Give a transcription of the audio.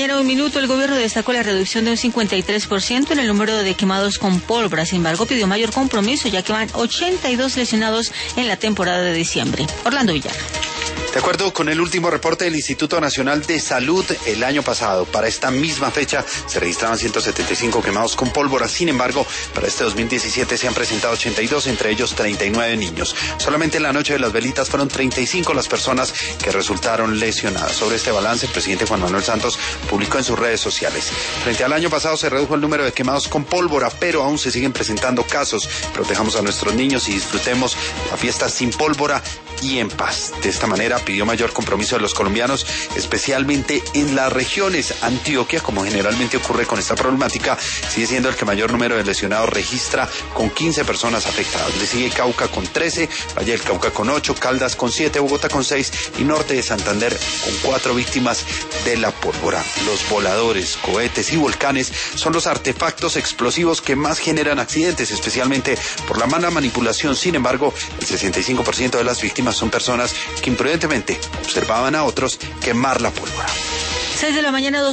mañana, 1 minuto. El gobierno destacó la reducción de un 53% en el número de quemados con pólvora. Sin embargo, pidió mayor compromiso, ya que van 82 lesionados en la temporada de diciembre. Orlando Villar. De acuerdo con el último reporte del Instituto Nacional de Salud, el año pasado, para esta misma fecha, se registraban 175 quemados con pólvora. Sin embargo, para este 2017 se han presentado 82, entre ellos 39 niños. Solamente en la noche de las velitas fueron 35 las personas que resultaron lesionadas. Sobre este balance, el presidente Juan Manuel Santos publicó en sus redes sociales. Frente al año pasado se redujo el número de quemados con pólvora, pero aún se siguen presentando casos. Protejamos a nuestros niños y disfrutemos la fiesta sin pólvora y en paz. De esta manera pidió mayor compromiso de los colombianos, especialmente en las regiones. Antioquia, como generalmente ocurre con esta problemática, sigue siendo el que mayor número de lesionados registra, con 15 personas afectadas. Le sigue Cauca con 13, Valle del Cauca con 8, Caldas con 7, Bogotá con 6 y Norte de Santander con 4 víctimas de la pólvora. Los voladores, cohetes y volcanes son los artefactos explosivos que más generan accidentes, especialmente por la mala manipulación. Sin embargo, el 65% de las víctimas son personas que imprudentemente observaban a otros quemar la pólvora. 6 de la mañana,